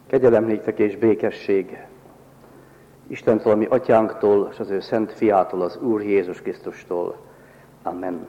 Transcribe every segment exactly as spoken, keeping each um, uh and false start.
Kegyelem néktek és békesség Istentől, a mi atyánktól, és az ő szent fiától, az Úr Jézus Krisztustól. Amen.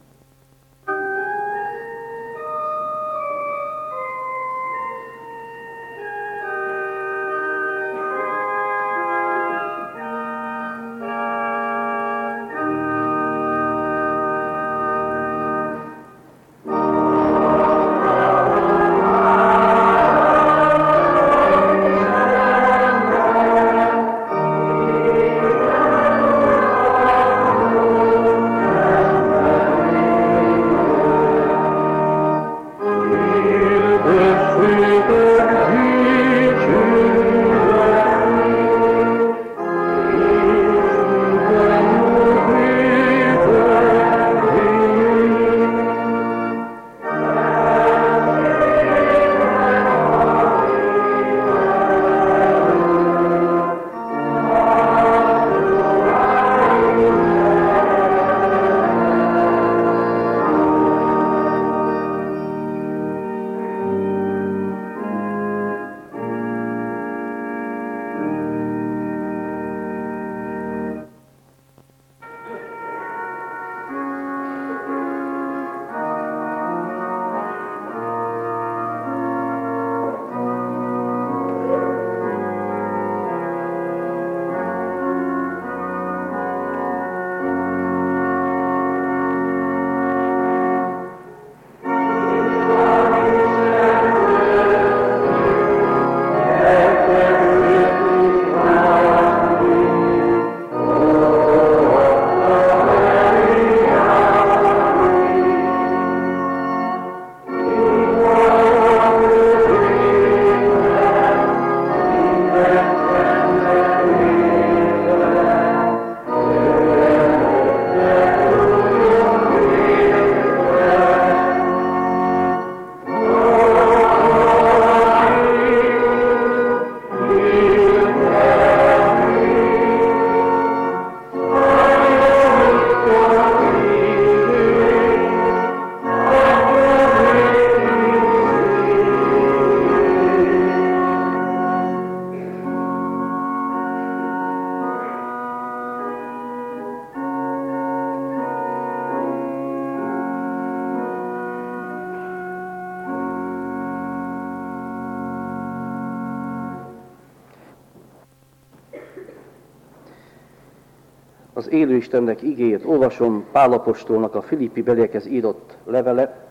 Az élő Istennek igéjét olvasom Pál apostolnak a Filippi beliekhez írott levele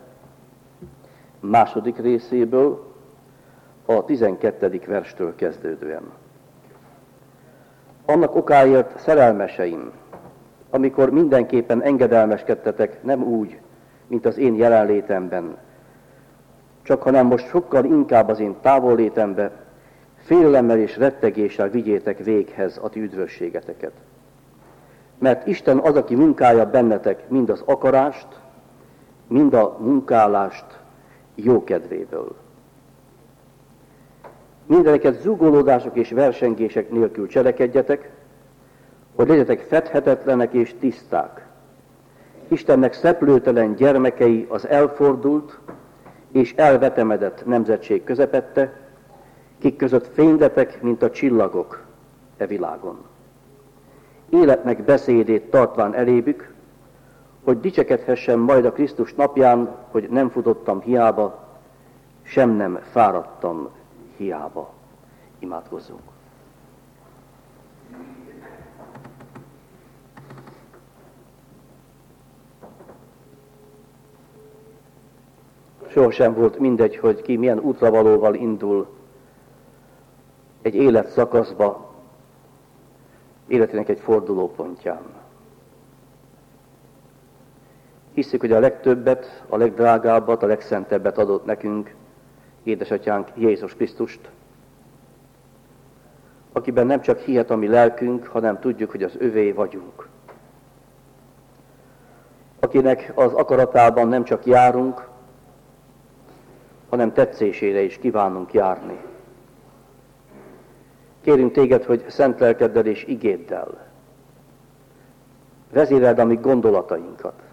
második részéből, a tizenkettedik verstől kezdődően. Annak okáért, szerelmeseim, amikor mindenképpen engedelmeskedtetek, nem úgy, mint az én jelenlétemben, csak hanem most sokkal inkább az én távollétembe, félelemmel és rettegéssel vigyétek véghez a ti üdvösségeteket. Mert Isten az, aki munkálja bennetek mind az akarást, mind a munkálást jó kedvéből. Mindeneket zúgolódások és versengések nélkül cselekedjetek, hogy legyetek fedhetetlenek és tiszták. Istennek szeplőtelen gyermekei az elfordult és elvetemedett nemzetség közepette, kik között fényletek, mint a csillagok e világon. Életnek beszédét tartván elébük, hogy dicsekedhessem majd a Krisztus napján, hogy nem futottam hiába, sem nem fáradtam hiába. Imádkozzunk. Sohasem volt mindegy, hogy ki milyen útravalóval indul egy életszakaszba, életének egy fordulópontján. Hisszük, hogy a legtöbbet, a legdrágábbat, a legszentebbet adott nekünk édesatyánk Jézus Krisztust, akiben nem csak hihet a mi lelkünk, hanem tudjuk, hogy az övé vagyunk. Akinek az akaratában nem csak járunk, hanem tetszésére is kívánunk járni. Kérünk téged, hogy szent lelkeddel és igéddel vezéreld a mi gondolatainkat.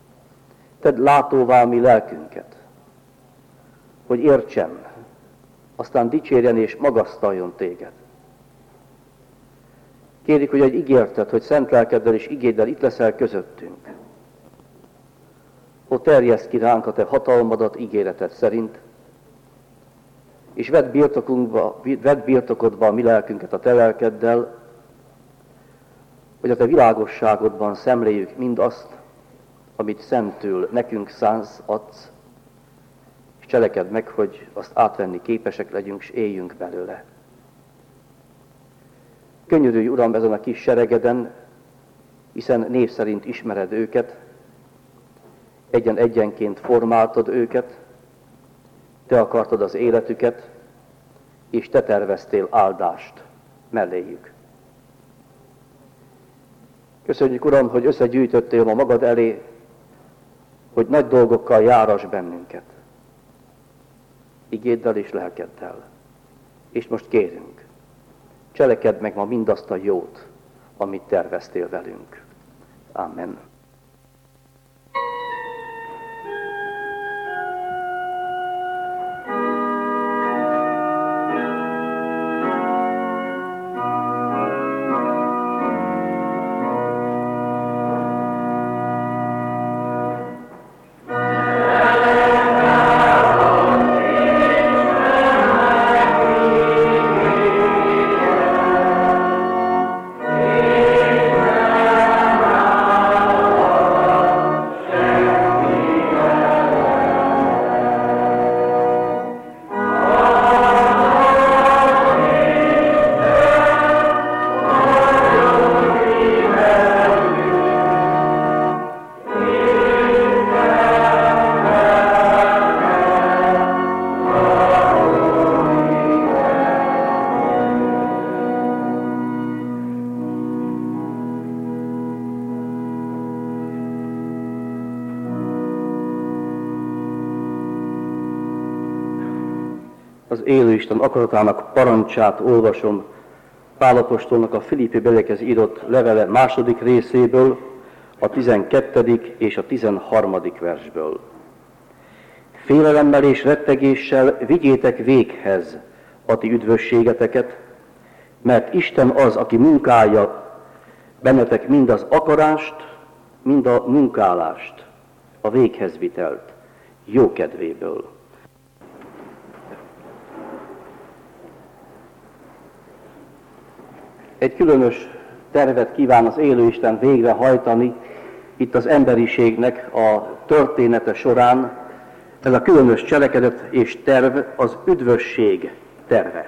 Tedd látóvá a mi lelkünket, hogy értsen, aztán dicsérjen és magasztaljon téged. Kérjük, hogy egy ígérted, hogy szent lelkeddel és igéddel itt leszel közöttünk. Ó, terjeszd ki ránk a te hatalmadat ígéreted szerint, és vedd birtokunkba, vedd birtokodba a mi lelkünket a te lelkeddel, hogy a te világosságodban szemléljük mindazt, amit szentül nekünk szánsz, adsz, és cselekedd meg, hogy azt átvenni képesek legyünk, és éljünk belőle. Könyörülj, Uram, ezen a kis seregeden, hiszen név szerint ismered őket, egyen-egyenként formáltad őket, te akartad az életüket, és te terveztél áldást melléjük. Köszönjük, Uram, hogy összegyűjtöttél ma magad elé, hogy nagy dolgokkal járass bennünket. Igéddel és lelkeddel. És most kérünk, cselekedd meg ma mindazt a jót, amit terveztél velünk. Amen. Az élő Isten akaratának parancsát olvasom Pál apostolnak a Filippi beliekhez írott levele második részéből, a tizenkettedik és a tizenharmadik versből. Félelemmel és rettegéssel vigyétek véghez a ti üdvösségeteket, mert Isten az, aki munkálja bennetek mind az akarást, mind a munkálást, a véghezvitelt, jó kedvéből. Egy különös tervet kíván az élő Isten végrehajtani itt az emberiségnek a története során. Ez a különös cselekedet és terv az üdvösség terve.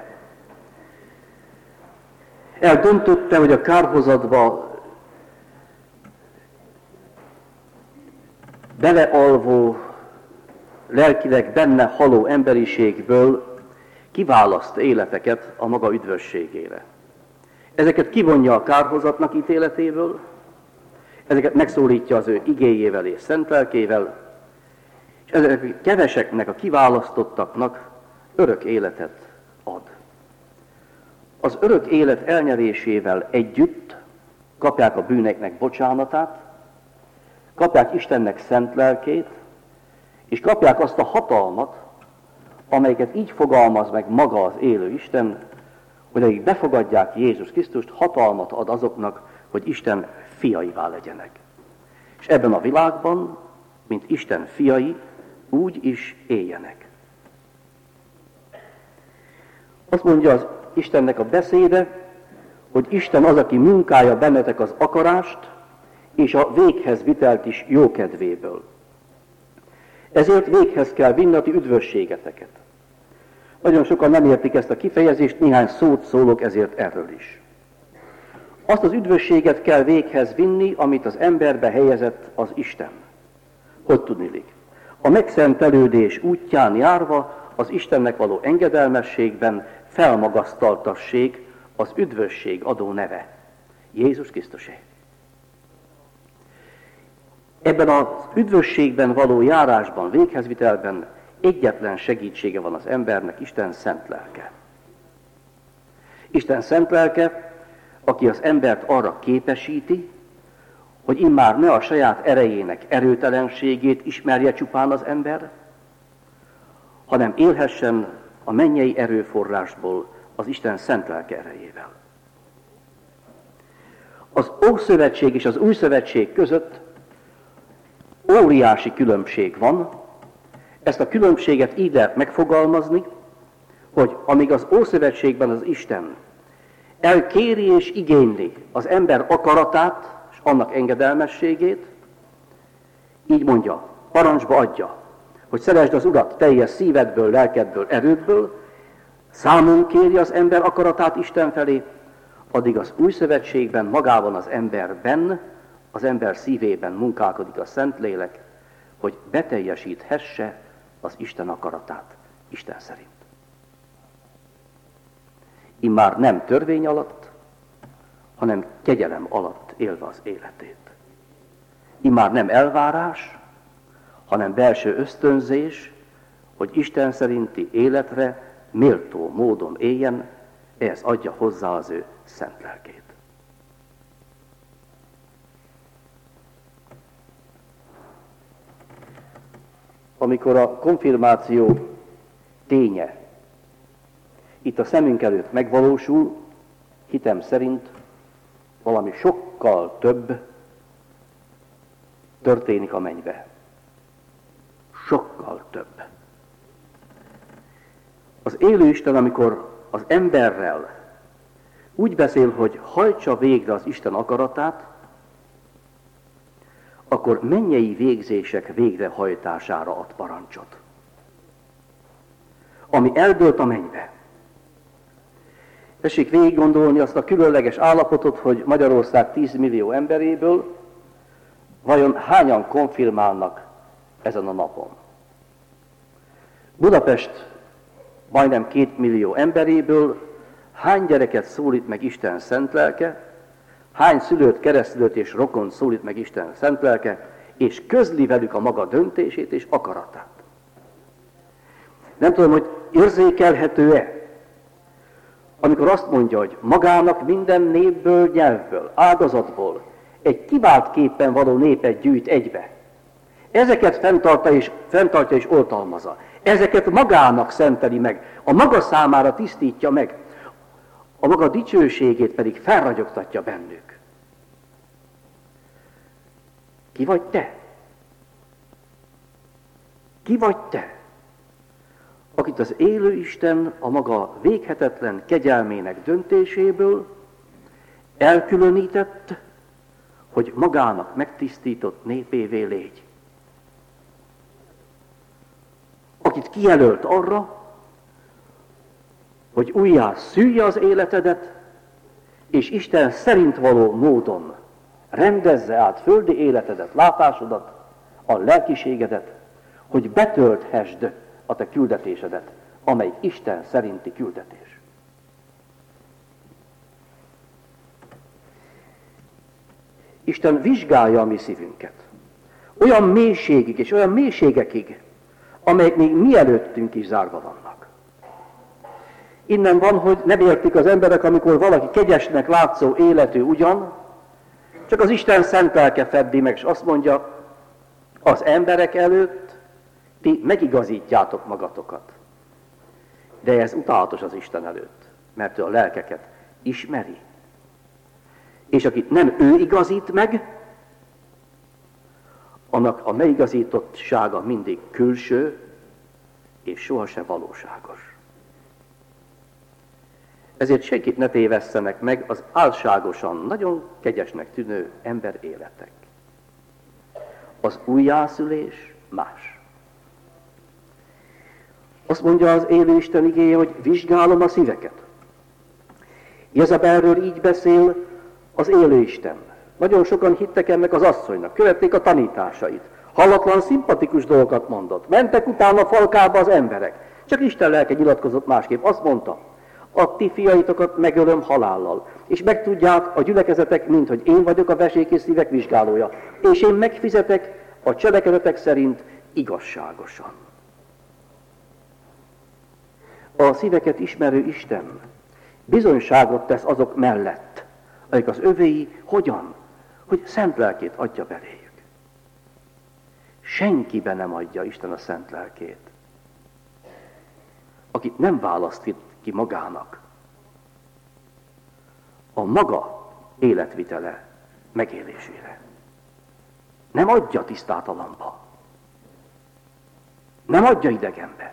Eldöntötte, hogy a kárhozatba belealvó, lelkileg benne haló emberiségből kiválaszt életeket a maga üdvösségére. Ezeket kivonja a kárhozatnak ítéletéből, ezeket megszólítja az ő igéjével és szent lelkével, és ezek keveseknek, a kiválasztottaknak örök életet ad. Az örök élet elnyerésével együtt kapják a bűneknek bocsánatát, kapják Istennek szent lelkét, és kapják azt a hatalmat, amelyeket így fogalmaz meg maga az élő Isten, hogy akik befogadják Jézus Krisztust, hatalmat ad azoknak, hogy Isten fiaivá legyenek. És ebben a világban, mint Isten fiai, úgy is éljenek. Azt mondja az Istennek a beszéde, hogy Isten az, aki munkálja bennetek az akarást, és a véghez vitelt is jókedvéből. Ezért véghez kell vinni a ti üdvösségeteket. Nagyon sokan nem értik ezt a kifejezést, néhány szót szólok ezért erről is. Azt az üdvösséget kell véghez vinni, amit az emberbe helyezett az Isten. Hogy tudnilik? A megszentelődés útján járva az Istennek való engedelmességben felmagasztaltassék az üdvösség adó neve. Jézus Krisztusé. Ebben az üdvösségben való járásban, véghezvitelben egyetlen segítsége van az embernek, Isten szent lelke. Isten szent lelke, aki az embert arra képesíti, hogy immár ne a saját erejének erőtelenségét ismerje csupán az ember, hanem élhessen a mennyei erőforrásból, az Isten szent lelke erejével. Az Ószövetség és az Új Szövetség között óriási különbség van. Ezt a különbséget így lehet megfogalmazni, hogy amíg az Ószövetségben az Isten elkéri és igényli az ember akaratát és annak engedelmességét, így mondja, parancsba adja, hogy szeresd az Urat teljes szívedből, lelkedből, erődből, számon kéri az ember akaratát Isten felé, addig az Új Szövetségben magában az emberben, az ember szívében munkálkodik a Szentlélek, hogy beteljesíthesse az Isten akaratát Isten szerint. Immár nem törvény alatt, hanem kegyelem alatt élve az életét. Immár nem elvárás, hanem belső ösztönzés, hogy Isten szerinti életre méltó módon éljen, ehhez adja hozzá az ő szent lelkét. Amikor a konfirmáció ténye itt a szemünk előtt megvalósul, hitem szerint valami sokkal több történik a mennybe. Sokkal több. Az élő Isten, amikor az emberrel úgy beszél, hogy hajtsa végre az Isten akaratát, akkor mennyei végzések végrehajtására ad parancsot. Ami eldőlt a mennybe. Tessék végig gondolni azt a különleges állapotot, hogy Magyarország tíz millió emberéből vajon hányan konfirmálnak ezen a napon. Budapest majdnem két millió emberéből hány gyereket szólít meg Isten szent lelke, hány szülőt, keresztülőt és rokont szólít meg Isten szent lelke, és közli velük a maga döntését és akaratát. Nem tudom, hogy érzékelhető-e, amikor azt mondja, hogy magának minden népből, nyelvből, ágazatból egy kivált képpen való népet gyűjt egybe. Ezeket fenntartja és, fenntartja és oltalmazza. Ezeket magának szenteli meg, a maga számára tisztítja meg, a maga dicsőségét pedig felragyogtatja bennük. Ki vagy te? Ki vagy te? Akit az élő Isten a maga véghetetlen kegyelmének döntéséből elkülönített, hogy magának megtisztított népévé légy. Akit kijelölt arra, hogy újjá szülje az életedet, és Isten szerint való módon rendezze át földi életedet, látásodat, a lelkiségedet, hogy betölthessd a te küldetésedet, amely Isten szerinti küldetés. Isten vizsgálja a mi szívünket. Olyan mélységig és olyan mélységekig, amelyek még mielőttünk is zárva vannak. Innen van, hogy nem értik az emberek, amikor valaki kegyesnek látszó életű ugyan, csak az Isten szent lelke feddi meg, és azt mondja, az emberek előtt ti megigazítjátok magatokat. De ez utálatos az Isten előtt, mert ő a lelkeket ismeri. És akit nem ő igazít meg, annak a megigazítottsága mindig külső, és sohasem valóságos. Ezért senkit ne tévesszenek meg az álságosan, nagyon kegyesnek tűnő ember életek. Az újjászülés más. Azt mondja az élő Isten igéje, hogy vizsgálom a szíveket. Jezebelről így beszél az élő Isten. Nagyon sokan hittek ennek az asszonynak, követték a tanításait. Hallatlan, szimpatikus dolgokat mondott. Mentek utána falkába az emberek. Csak Isten lelke nyilatkozott másképp. Azt mondta, a ti fiaitokat megölöm halállal, és megtudják a gyülekezetek, mint hogy én vagyok a vesékész szívek vizsgálója, és én megfizetek a cselekedetek szerint igazságosan. A szíveket ismerő Isten bizonyságot tesz azok mellett, akik az övéi hogyan? Hogy szent lelkét adja beléjük. Senkiben nem adja Isten a szent lelkét, akit nem választ ki magának a maga életvitele megélésére. Nem adja tisztátalanba. Nem adja idegenbe.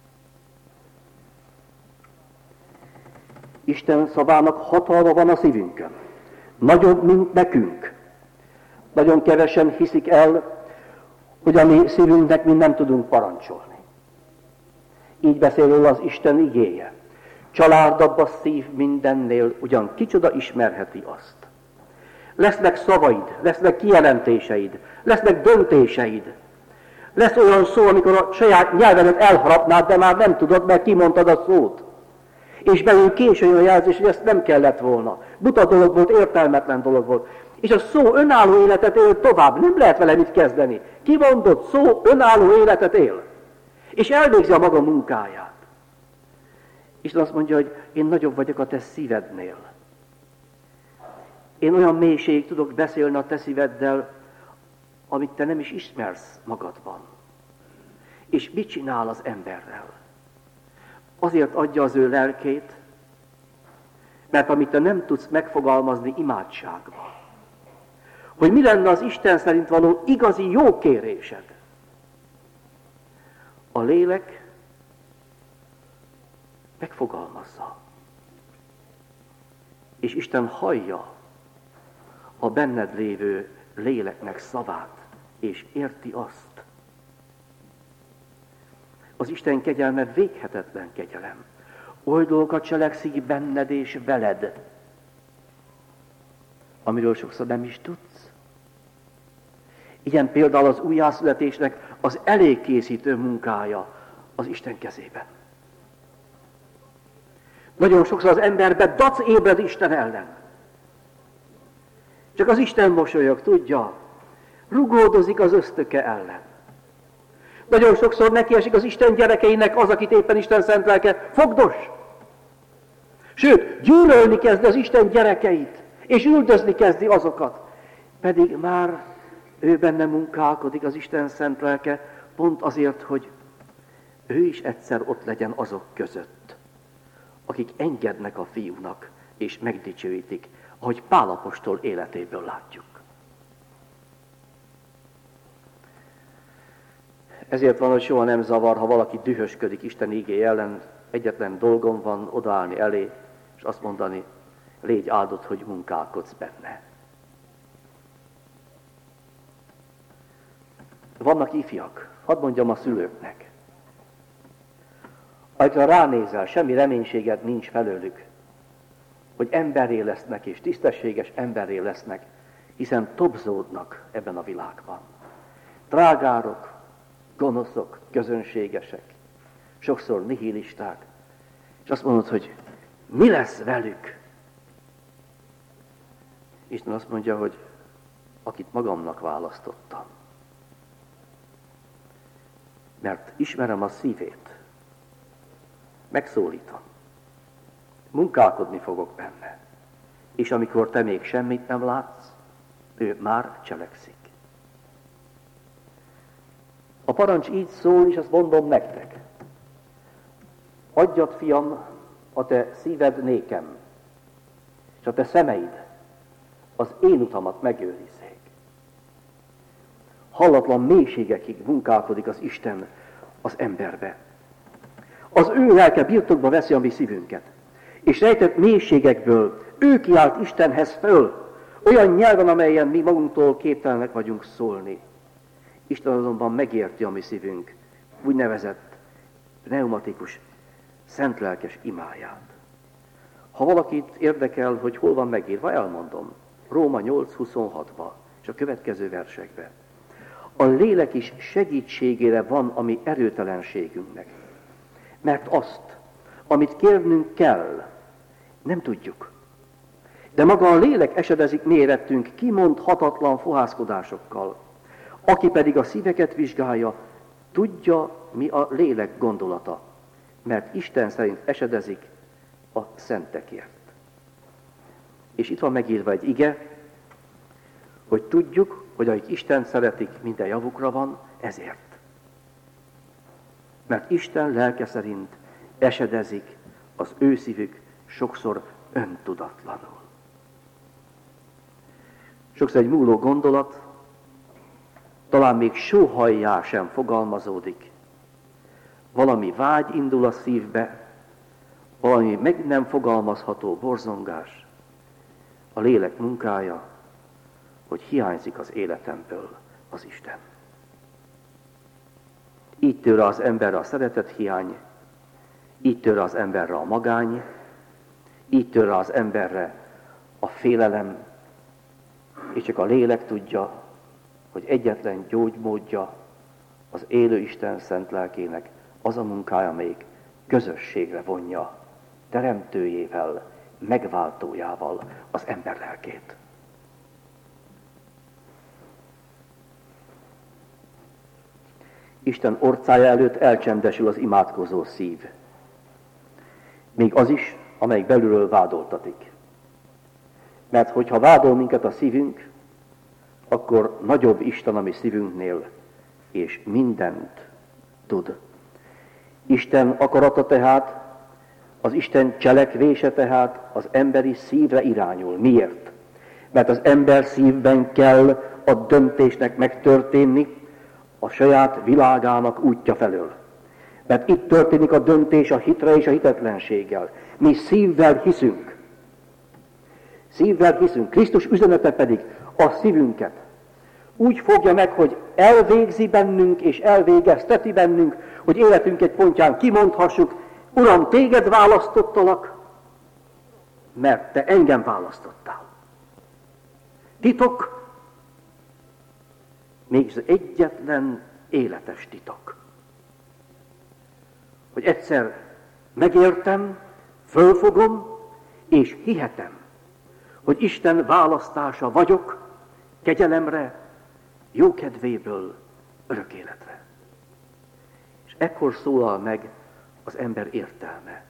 Isten szavának hatalma van a szívünkön. Nagyobb, mint nekünk. Nagyon kevesen hiszik el, hogy a mi szívünknek mi nem tudunk parancsolni. Így beszél róla az Isten igéje. Családabb a szív mindennél, ugyan kicsoda ismerheti azt. Lesznek szavaid, lesznek kijelentéseid, lesznek döntéseid. Lesz olyan szó, amikor a saját nyelvedet elharapnád, de már nem tudod, mert kimondtad a szót. És belül későn a jelzés, hogy ezt nem kellett volna. Buta dolog volt, értelmetlen dolog volt. És a szó önálló életet él tovább, nem lehet vele mit kezdeni. Kimondott szó önálló életet él. És elvégzi a maga munkáját. Isten azt mondja, hogy én nagyobb vagyok a te szívednél. Én olyan mélységig tudok beszélni a te szíveddel, amit te nem is ismersz magadban. És mit csinál az emberrel? Azért adja az ő lelkét, mert amit te nem tudsz megfogalmazni imádságban, hogy mi lenne az Isten szerint való igazi jó kérésed. A lélek megfogalmazza. És Isten hallja a benned lévő léleknek szavát, és érti azt. Az Isten kegyelme véghetetlen kegyelem. Oly dolgokat cselekszik benned és veled, amiről sokszor nem is tudsz. Ilyen például az újjászületésnek az elégkészítő munkája az Isten kezében. Nagyon sokszor az emberbe dac ébred Isten ellen. Csak az Isten mosolyog, tudja, rugódozik az ösztöke ellen. Nagyon sokszor nekiesik az Isten gyerekeinek az, akit éppen Isten szent lelke fogdos. Sőt, gyűlölni kezdi az Isten gyerekeit, és üldözni kezdi azokat. Pedig már ő benne munkálkodik az Isten szent lelke, pont azért, hogy ő is egyszer ott legyen azok között, akik engednek a fiúnak, és megdicsőítik, ahogy Pál apostol életéből látjuk. Ezért van, hogy soha nem zavar, ha valaki dühösködik Isten igéje ellen, egyetlen dolgom van odaállni elé, és azt mondani, légy áldott, hogy munkálkodsz benne. Vannak ifjak, hadd mondjam a szülőknek. Amikor ránézel, semmi reménységed nincs felőlük, hogy emberré lesznek és tisztességes emberré lesznek, hiszen tobzódnak ebben a világban. Drágárok, gonoszok, közönségesek, sokszor nihilisták, és azt mondod, hogy mi lesz velük? Isten azt mondja, hogy akit magamnak választottam, mert ismerem a szívét, megszólítom, munkálkodni fogok benne, és amikor te még semmit nem látsz, ő már cselekszik. A parancs így szól, és azt mondom nektek. Adjad, fiam, a te szíved nékem, és a te szemeid az én utamat megőrizzék. Hallatlan mélységekig munkálkodik az Isten az emberbe. Az ő lelke birtokba veszi a mi szívünket, és rejtett mélységekből ő kiált Istenhez föl, olyan nyelven, amelyen mi magunktól képtelenek vagyunk szólni. Isten azonban megérti a mi szívünk úgynevezett pneumatikus, szentlelkes imáját. Ha valakit érdekel, hogy hol van megírva, elmondom. Róma nyolc huszonhatba, és a következő versekben. A lélek is segítségére van a mi erőtelenségünknek. Mert azt, amit kérnünk kell, nem tudjuk. De maga a lélek esedezik mérettünk kimondhatatlan fohászkodásokkal. Aki pedig a szíveket vizsgálja, tudja, mi a lélek gondolata, mert Isten szerint esedezik a szentekért. És itt van megírva egy ige, hogy tudjuk, hogy akik Isten szeretik, minden javukra van, ezért. Mert Isten lelke szerint esedezik az ő szívük sokszor öntudatlanul. Sokszor egy múló gondolat, talán még sóhajjá sem fogalmazódik. Valami vágy indul a szívbe, valami meg nem fogalmazható borzongás, a lélek munkája, hogy hiányzik az életemből az Isten. Így tör az emberre a szeretet hiány, így tör az emberre a magány, így tör az emberre a félelem, és csak a lélek tudja, hogy egyetlen gyógymódja az élő Isten szent lelkének az a munkája, amelyik közösségre vonja teremtőjével, megváltójával az ember lelkét. Isten orcája előtt elcsendesül az imádkozó szív. Még az is, amelyik belülről vádoltatik. Mert hogyha vádol minket a szívünk, akkor nagyobb Isten a mi szívünknél, és mindent tud. Isten akarata tehát, az Isten cselekvése tehát az emberi szívre irányul. Miért? Mert az ember szívben kell a döntésnek megtörténni a saját világának útja felől. Mert itt történik a döntés a hitre és a hitetlenséggel. Mi szívvel hiszünk. Szívvel hiszünk. Krisztus üzenete pedig a szívünket úgy fogja meg, hogy elvégzi bennünk és elvégezteti bennünk, hogy életünk egy pontján kimondhassuk, Uram, téged választottalak, mert te engem választottál. Titok, mégis egyetlen életes titok. Hogy egyszer megértem, fölfogom, és hihetem, hogy Isten választása vagyok, kegyelemre, jókedvéből, örök életre. És ekkor szólal meg az ember értelme.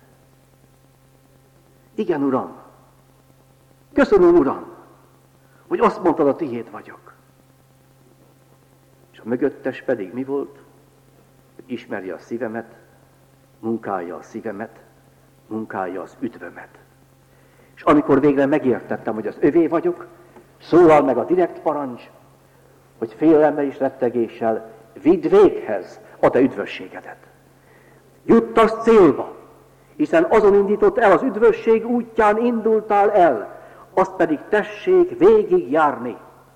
Igen, Uram, köszönöm, Uram, hogy azt mondtad, a tiéd vagyok. És a mögöttes pedig mi volt? Hogy ismerje a szívemet, munkálja a szívemet, munkálja az üdvömet. És amikor végre megértettem, hogy az övé vagyok, szólal meg a direkt parancs, hogy félelemmel és rettegéssel vidd véghez a te üdvösségedet. Juttass célba, hiszen azon indított el, az üdvösség útján indultál el, azt pedig tessék végig járni.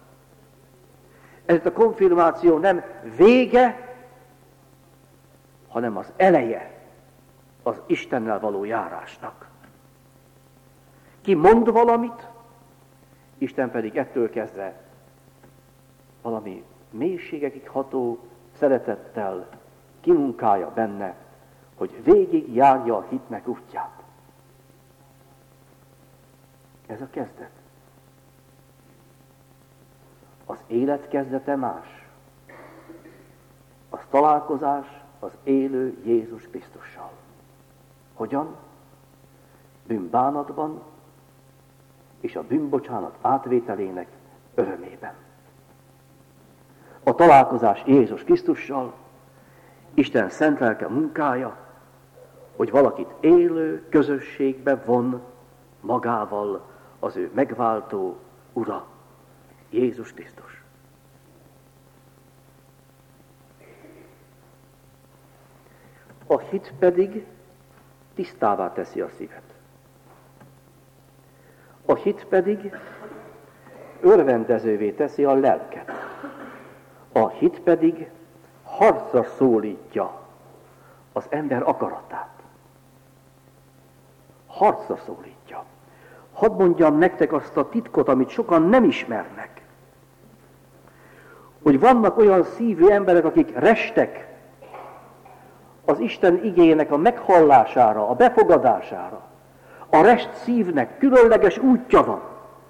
Ez a konfirmáció nem vége, hanem az eleje az Istennel való járásnak. Ki mond valamit, Isten pedig ettől kezdve valami mélységekig ható szeretettel kimunkálja benne, hogy végig járja a hitnek útját. Ez a kezdet. Az élet kezdete más. Az találkozás az élő Jézus Krisztussal. Hogyan? Bűnbánatban és a bűnbocsánat átvételének örömében. A találkozás Jézus Krisztussal, Isten szent lelke munkája, hogy valakit élő közösségbe von magával az ő megváltó Ura, Jézus Krisztus. A hit pedig tisztává teszi a szívet. A hit pedig örvendezővé teszi a lelket. A hit pedig harcra szólítja az ember akaratát. Harcra szólítja. Hadd mondjam nektek azt a titkot, amit sokan nem ismernek. Hogy vannak olyan szívű emberek, akik restek az Isten igéjének a meghallására, a befogadására. A rest szívnek különleges útja van.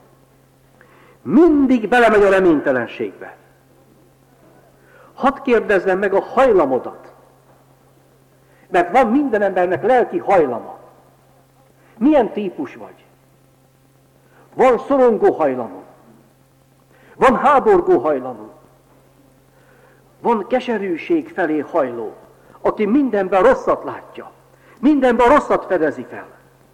Mindig belemegy a reménytelenségbe. Hadd kérdezzem meg a hajlamodat. Mert van minden embernek lelki hajlama. Milyen típus vagy? Van szorongó hajlamú. Van háborgó hajlamú. Van keserűség felé hajló, aki mindenben rosszat látja. Mindenben a rosszat fedezi fel.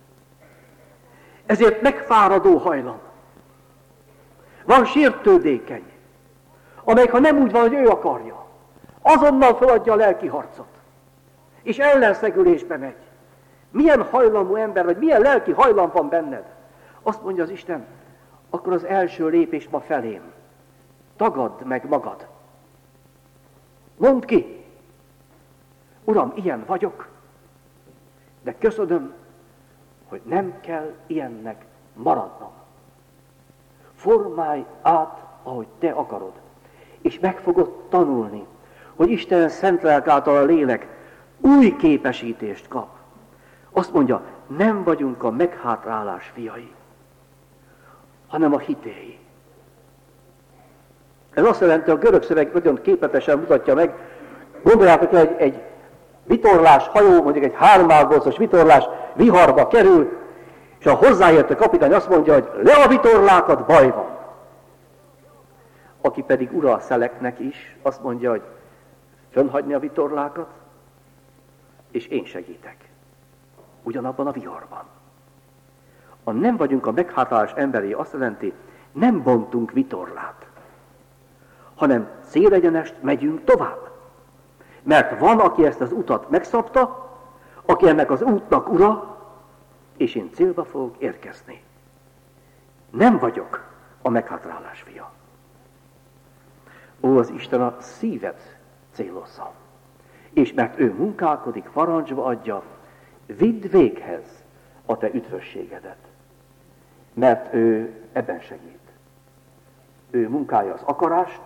Ezért megfáradó hajlam. Van sértődékeny, amelyik ha nem úgy van, hogy ő akarja, azonnal feladja a lelki harcot, és ellenszegülésbe megy. Milyen hajlamú ember, vagy milyen lelki hajlam van benned? Azt mondja az Isten, akkor az első lépés ma felém. Tagadd meg magad. Mondd ki, Uram, ilyen vagyok, de köszönöm, hogy nem kell ilyennek maradnom. Formálj át, ahogy te akarod, és meg fogod tanulni, hogy Isten szent lelk által a lélek új képesítést kap. Azt mondja, nem vagyunk a meghátrálás fiai, hanem a hitéi. Ez azt jelenti, a görög szöveg nagyon képletesen mutatja meg, gondoljátok, hogy egy, egy vitorlás hajó, mondjuk egy háromálgócos vitorlás viharba kerül, és a hozzáértő kapitány azt mondja, hogy le a vitorlákat, baj van. Aki pedig ura a szeleknek is, azt mondja, hogy fönnhagyni a vitorlákat, és én segítek. Ugyanabban a viharban. A nem vagyunk a meghátrálás emberi azt jelenti, nem bontunk vitorlát, hanem célegyenest megyünk tovább. Mert van, aki ezt az utat megszabta, aki ennek az útnak ura, és én célba fogok érkezni. Nem vagyok a meghátrálás fia. Ó, az Isten a szívet célozza. És mert ő munkálkodik, parancsba adja, vidd véghez a te üdvösségedet. Mert ő ebben segít. Ő munkálja az akarást,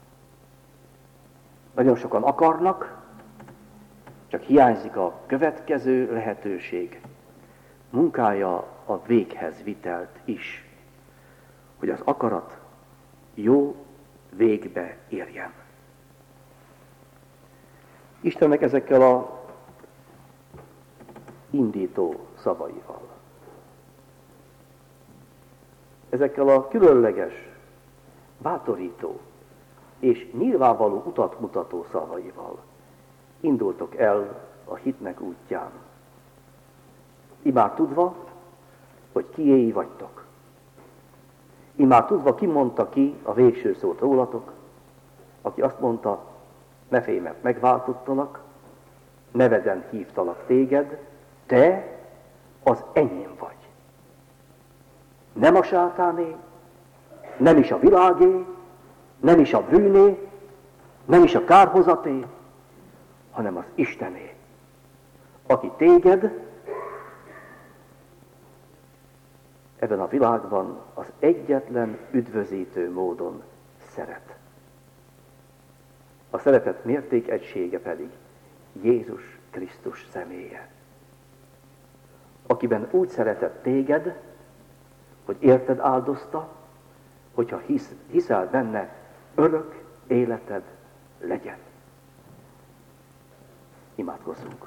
nagyon sokan akarnak, csak hiányzik a következő lehetőség. Munkálja a véghez vitelt is, hogy az akarat jó végbe érjen. Istennek ezekkel a indító szavaival, ezekkel a különleges, bátorító és nyilvánvaló utat mutató szavaival indultok el a hitnek útján. Imár tudva, hogy kiéi vagytok. Imár tudva, ki mondta ki a végső szót rólatok, aki azt mondta, ne félj, mert megváltottalak, neveden hívtalak téged, te az enyém vagy. Nem a sátáné, nem is a világé, nem is a bűné, nem is a kárhozaté, hanem az Istené, aki téged ebben a világban az egyetlen üdvözítő módon szeret. A szeretet mérték egysége pedig Jézus Krisztus személye, akiben úgy szeretett téged, hogy érted áldozta, hogyha hisz, hiszel benne, örök életed legyen. Imádkozzunk.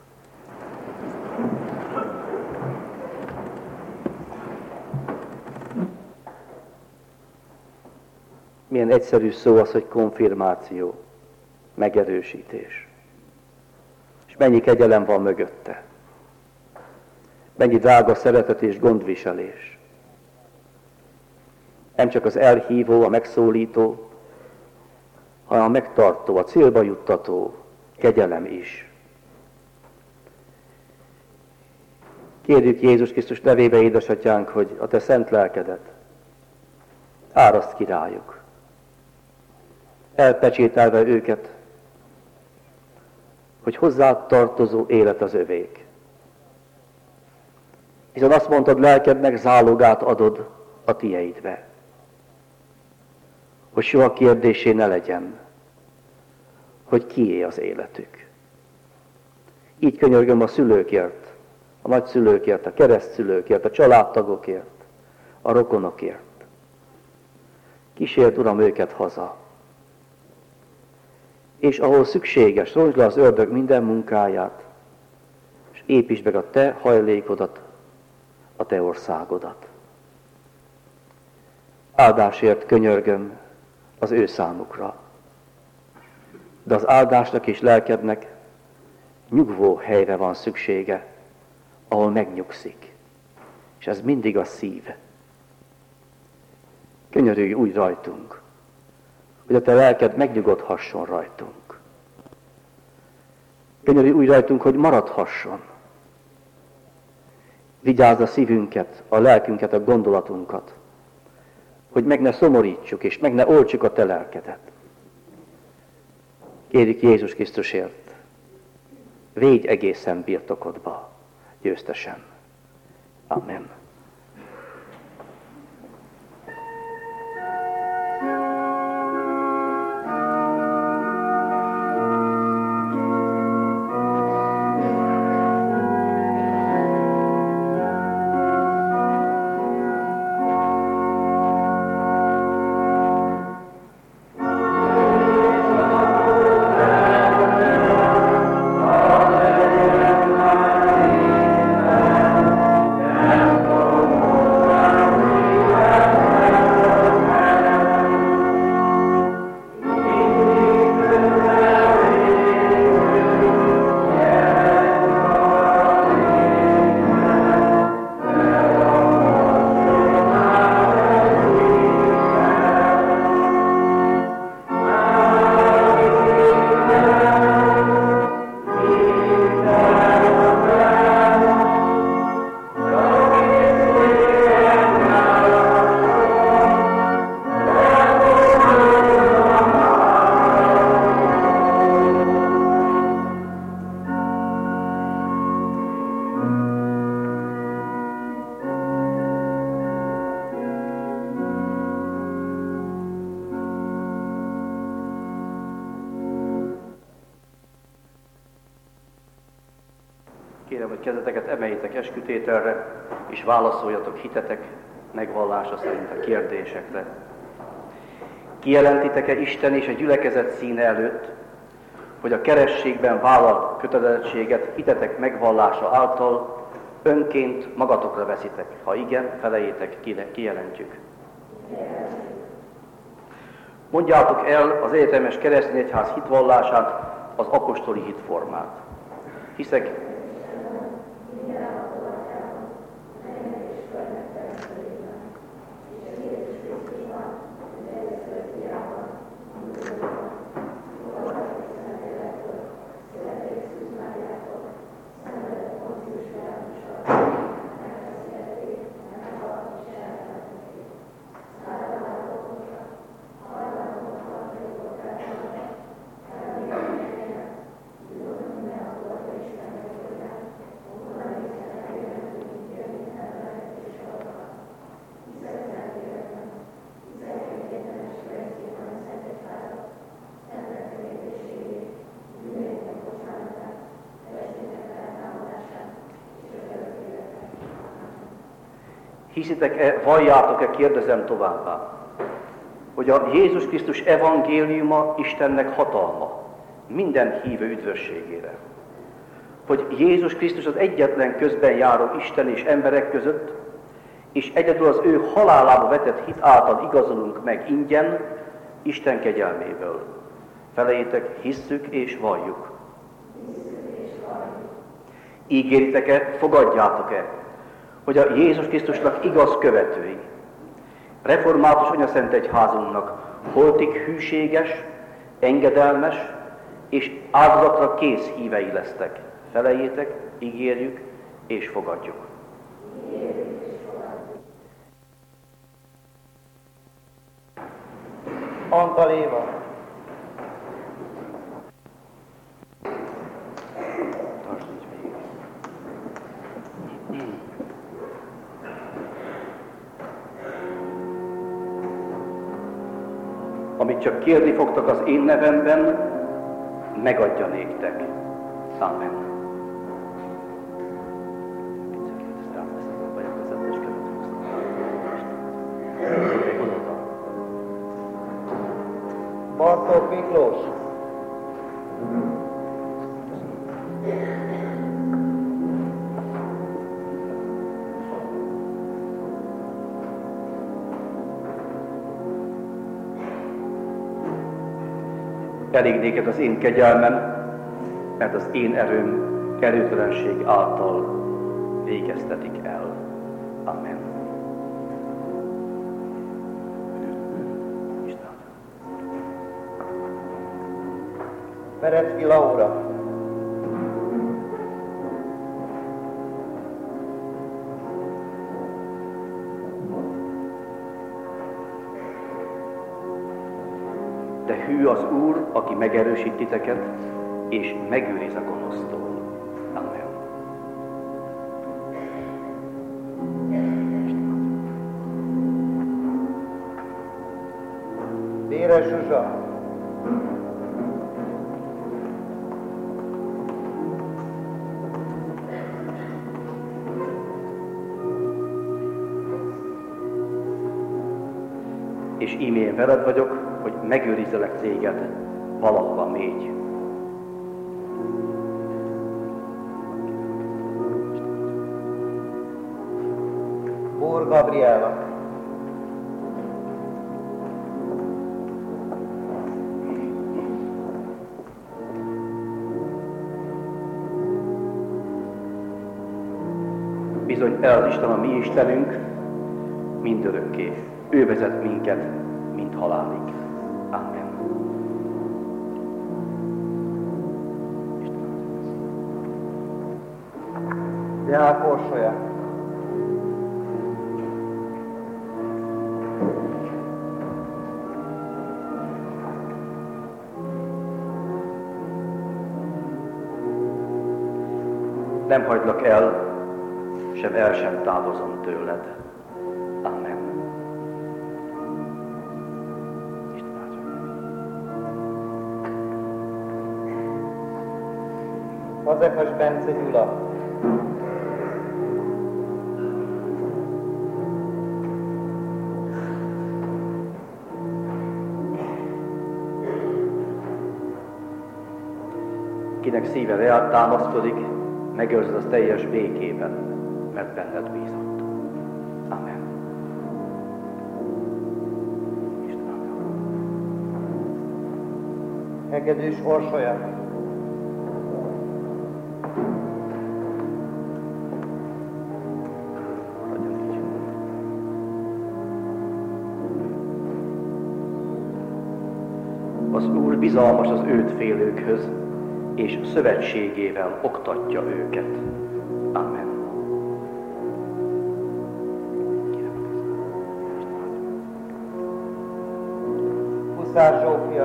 Milyen egyszerű szó az, hogy konfirmáció, megerősítés. És mennyi kegyelem van mögötte. Mennyi drága szeretet és gondviselés. Nem csak az elhívó, a megszólító, hanem a megtartó, a célba juttató kegyelem is. Kérjük Jézus Krisztus nevébe, édesatyánk, hogy a te szent lelkedet áraszt ki rájuk. Elpecsételve őket, hogy hozzád tartozó élet az övék. Hiszen azt mondtad, lelkednek zálogát adod a tieidbe. Hogy soha kérdésé ne legyen, hogy kié az életük. Így könyörgöm a szülőkért, a nagyszülőkért, a keresztszülőkért, a családtagokért, a rokonokért. Kísérd, Uram, őket haza. És ahol szükséges, rontsd le az ördög minden munkáját, és építsd meg a te hajlékodat, a te országodat. Áldásért könyörgöm az ő számukra. De az áldásnak és lelkednek nyugvó helyre van szüksége, ahol megnyugszik. És ez mindig a szív. Könyörülj úgy rajtunk, hogy a te lelked megnyugodhasson rajtunk. Könyörülj úgy rajtunk, hogy maradhasson. Vigyázz a szívünket, a lelkünket, a gondolatunkat, hogy meg ne szomorítsuk, és meg ne oltsuk a te lelkedet. Kérjük Jézus Krisztusért, védj egészen birtokodba, győztesen. Amen. Kérem, hogy kezeteket emeljétek eskütételre, és válaszoljatok hitetek megvallása szerint a kérdésekre. Kijelentitek-e Isten és a gyülekezet színe előtt, hogy a kerességben vállalt kötelezettséget hitetek megvallása által önként magatokra veszitek? Ha igen, felejétek, kijelentjük. Mondjátok el az egyetemes keresztény egyház hitvallását, az apostoli hitformát. Hiszek, hiszitek-e, valljátok-e, kérdezem továbbá, hogy a Jézus Krisztus evangéliuma Istennek hatalma minden hívő üdvösségére. Hogy Jézus Krisztus az egyetlen közben járó Isten és emberek között, és egyedül az ő halálába vetett hit által igazolunk meg ingyen Isten kegyelméből. Felejétek, hisszük és valljuk. Ígéritek-e, fogadjátok-e, hogy a Jézus Krisztusnak igaz követői, református anyaszent egyházunknak holtig hűséges, engedelmes és áldozatra kész hívei lesztek. Felejétek, ígérjük és fogadjuk. Antal Éva. Amit csak kérni fogtok az én nevemben, megadja néktek. Amen. Bartók Miklós. Elég néked az én kegyelmem, mert az én erőm erőtelenség által végeztetik el. Amen. Ferecki Laura. De hű az Úr, aki megerősít titeket, és megőriz a gonosztól. Amen. Béres Zsuzsa. És íme én veled vagyok, hogy megőrizzelek téged valahova mégy. Bór Gabriella. Bizony el Isten a mi Istenünk, mindörökké. Ő vezet minket, mint halálig. Amen. Deák Orsolya. Nem hagylak el, sem el sem távozom tőled. Amen. Fazekas Bence Gyula. Kinek szíve reált támaszkodik, megőrzed az teljes békében, mert benned bízott. Amen. Hegedűs Orsolya. Az Úr bizalmas az őt félőkhöz, és szövetségével oktatja őket. Amen. Huszár Zsófia.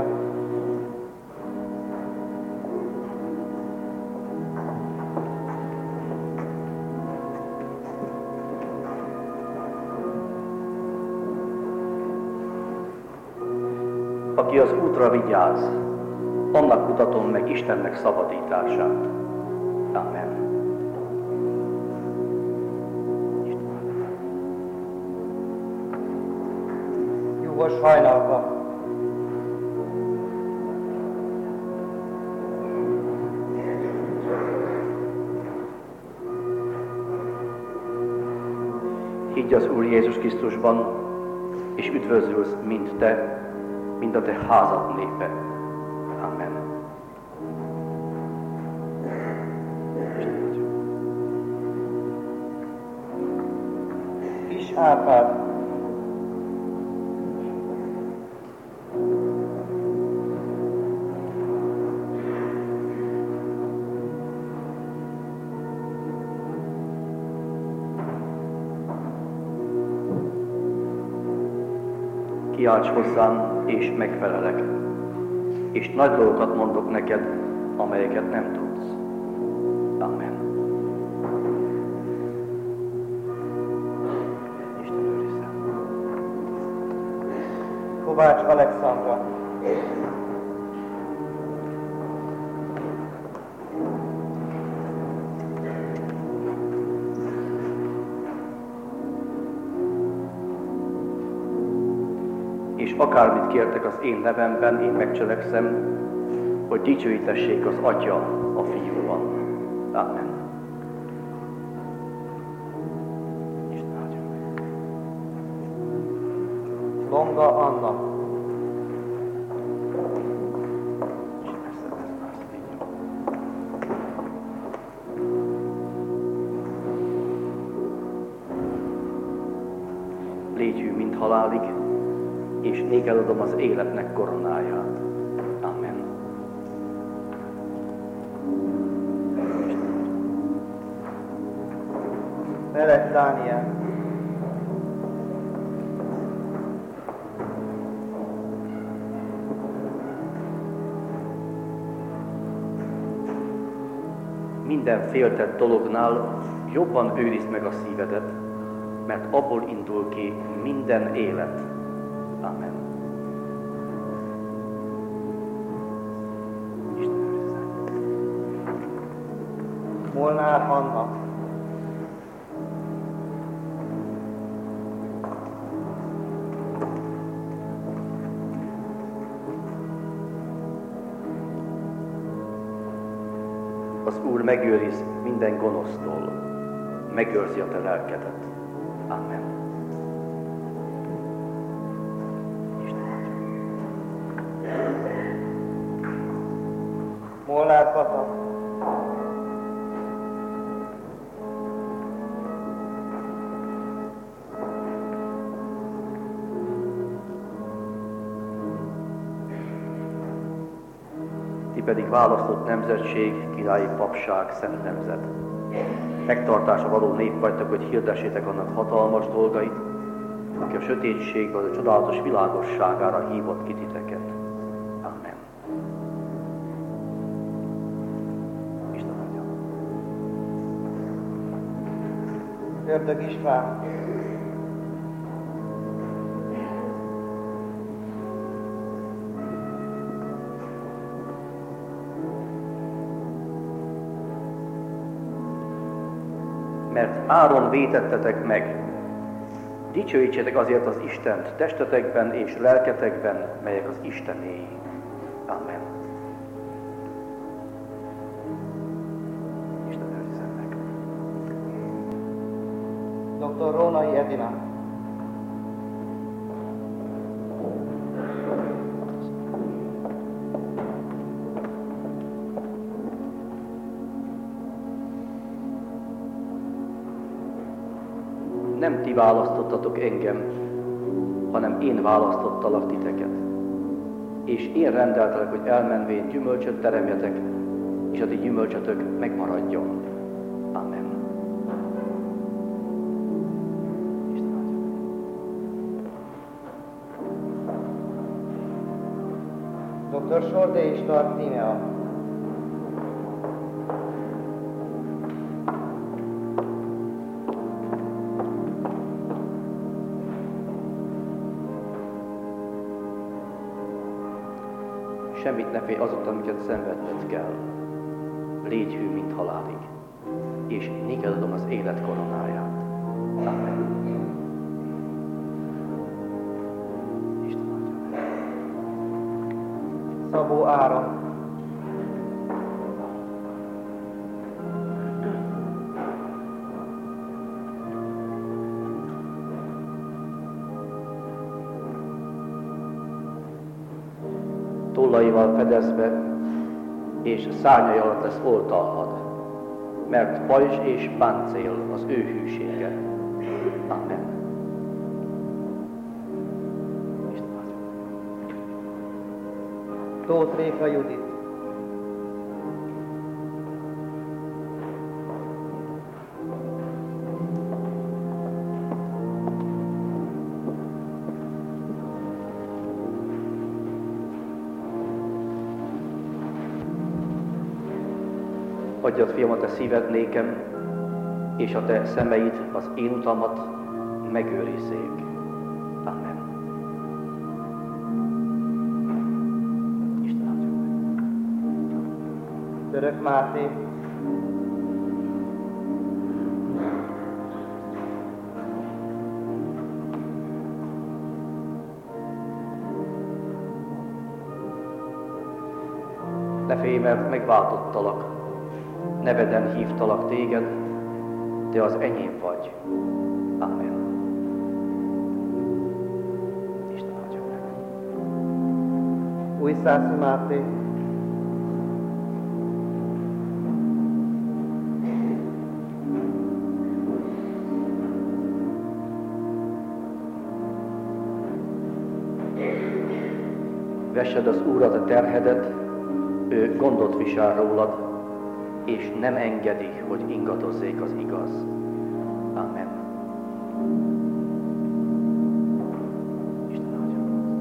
Aki az útra vigyáz, annak mutatom meg Istennek szabadítását. Amen. Jugos Hajnalka. Higgy az Úr Jézus Krisztusban, és üdvözülsz mind te, mind a te házad népe. Amen. Kis Árpád. Kiálts hozzám, és megfelelek, és nagy dolgokat mondok neked, amelyeket nem tudsz. Amen. Isten őrizzen. Kovács Alexandra. És akármit kértek az én nevemben, én megcselekszem, hogy dicsőítessék az Atya a Fiúban. Amen. Isten áldja meg. Longa Anna. légy hű, mint halálig, és néked adom az életnek koronáját. Amen. Meleg Dániel. Minden féltett dolognál jobban őrizd meg a szívedet, mert abból indul ki minden élet. Amen. Isten őrizze. Molnár Anna. Az Úr megőriz minden gonosztól, megőrzi a te lelkedet. Amen. Molnár Kata. Ti pedig választott nemzetség, királyi papság, szent nemzet. Megtartása való nép vagytok, hogy hirdessétek annak hatalmas dolgait, aki a sötétségből a csodálatos világosságára hívott ki titeket. Amen. Isten adja. Ördög István. Mert áron vétettetek meg. Dicsőítsétek azért az Istent testetekben és lelketekben, melyek az Istenéi. Amen. Isten őrizzen meg. doktor Rónai Edina. Nem ti választottatok engem, hanem én választottalak titeket. És én rendeltelek, hogy elmenvén gyümölcsöt teremjetek, és a ti gyümölcsötök megmaradjon. Amen. Isten áldja. doktor Sordé István Tímea. Semmit ne félj azokra, amiket szenvedned kell. Légy hű, mint halálig, és néked adom az élet koronáját. Amen. Isten adja. Szabó Áron. Tollaival fedezve, és szárnyai alatt lesz oltalmad, mert pajzs és páncél az ő hűsége. Amen. Isten áldja. Tóth Réka Judit. Adjad, fiam, a te szíved nékem, és a te szemeid az én utamat megőrizzék. Amen. Isten áldja meg. Török Máté. Ne félj, mert megváltottalak, neveden hívtalak téged, te az enyém vagy. Amen. Isten áldja meg. Újszászi Máté. Vessed az Úr a te terhedet, ő gondot visel rólad, és nem engedi, hogy ingatozzék az igaz. Amen. Isten áldja.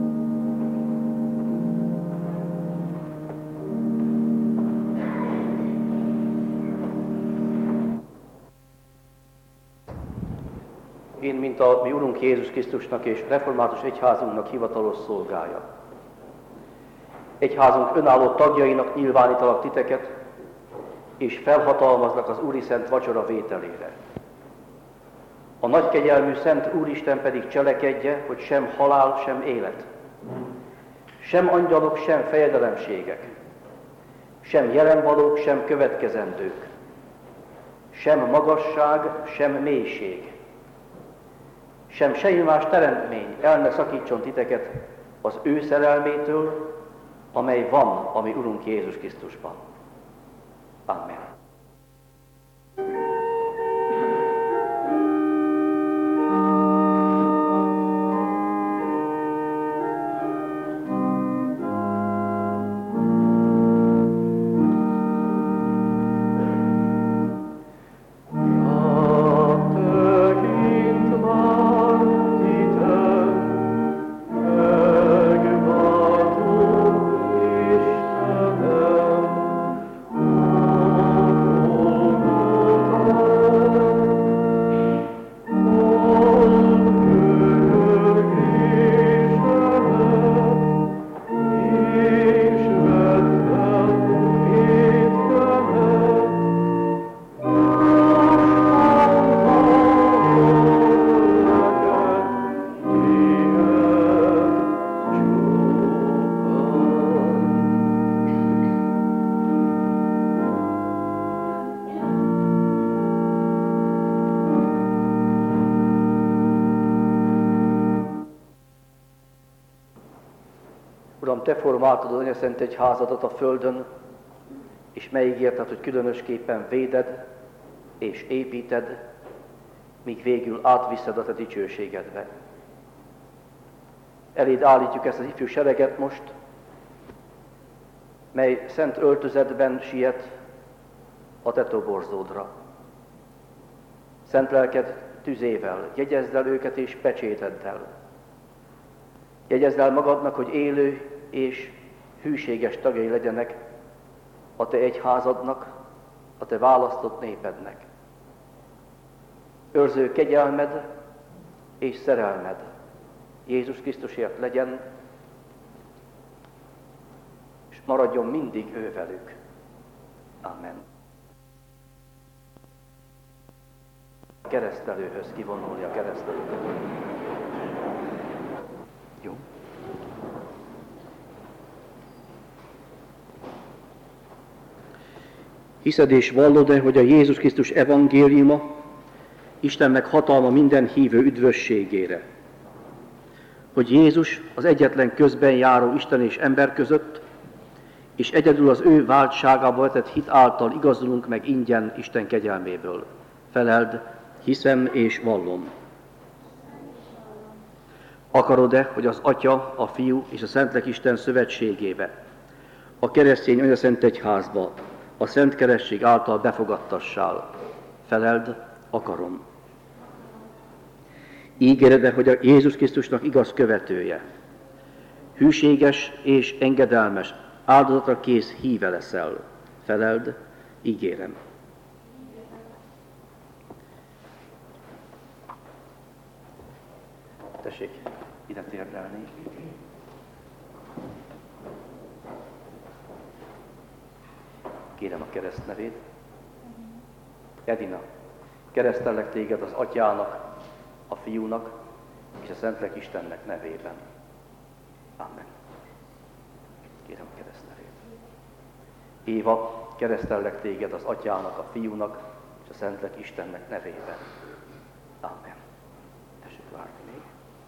Én, mint a mi Urunk Jézus Krisztusnak és református egyházunknak hivatalos szolgája, egyházunk önálló tagjainak nyilvánítalak titeket, és felhatalmaznak az Úri Szent Vacsora vételére. A nagykegyelmű Szent Úristen pedig cselekedje, hogy sem halál, sem élet, sem angyalok, sem fejedelemségek, sem jelenvalók, sem következendők, sem magasság, sem mélység, sem semmi más teremtmény el ne szakítson titeket az ő szerelmétől, amely van a mi Urunk Jézus Krisztusban. Amen. Uram, Te formáltad az Anyaszent Egyházadat a földön, és megígérted, hogy különösképpen véded és építed, míg végül átviszed a Te dicsőségedbe. Eléd állítjuk ezt az ifjú sereget most, mely szent öltözetben siet a Te toborzódra. Szent lelked tüzével, jegyezd el őket és pecséteddel. Jegyezd el magadnak, hogy élő és hűséges tagjai legyenek a Te egyházadnak, a Te választott népednek. Őrző kegyelmed és szerelmed Jézus Krisztusért legyen, és maradjon mindig ő velük. Amen. Keresztelőhöz kivonulni a keresztelőket. Jó. Hiszed és vallod-e, hogy a Jézus Krisztus evangéliuma Istennek hatalma minden hívő üdvösségére? Hogy Jézus az egyetlen közben járó Isten és ember között, és egyedül az ő váltságába vetett hit által igazulunk meg ingyen Isten kegyelméből. Feleld, hiszem és vallom. Akarod-e, hogy az Atya, a Fiú és a Szentlélek Isten szövetségébe, a keresztény Anyaszent Egyházba, a Szent Keresztség által befogadtassál? Feleld, akarom. Ígéred-e, hogy a Jézus Krisztusnak igaz követője, hűséges és engedelmes, áldozatra kész híve leszel? Feleld, ígérem. Tessék ide térdelni. Kérem a keresztnevét. Edina, keresztellek téged az Atyának, a Fiúnak és a Szentlélek Istennek nevében. Amen. Kérem a keresztnevét. Éva, keresztellek téged az Atyának, a Fiúnak és a Szentlélek Istennek nevében. Amen. Tessék várni még.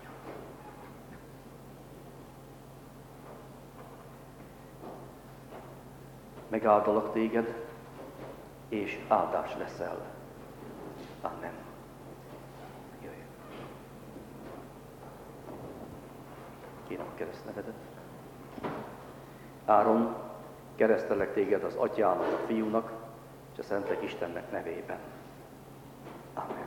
Megáldalak téged, és áldás leszel. Amen. Jöjjön. Kérem a keresztnevedet. Áron, keresztelek téged az Atyának, a Fiúnak és a Szentlélek Istennek nevében. Amen.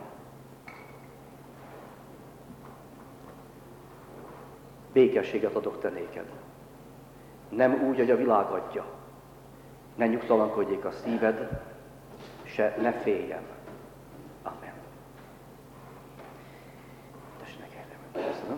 Békességet adok te néked. Nem úgy, hogy a világ adja. Ne nyugtalankodjék a szíved, se ne féljen. Amen. Tessék, erre. Köszönöm.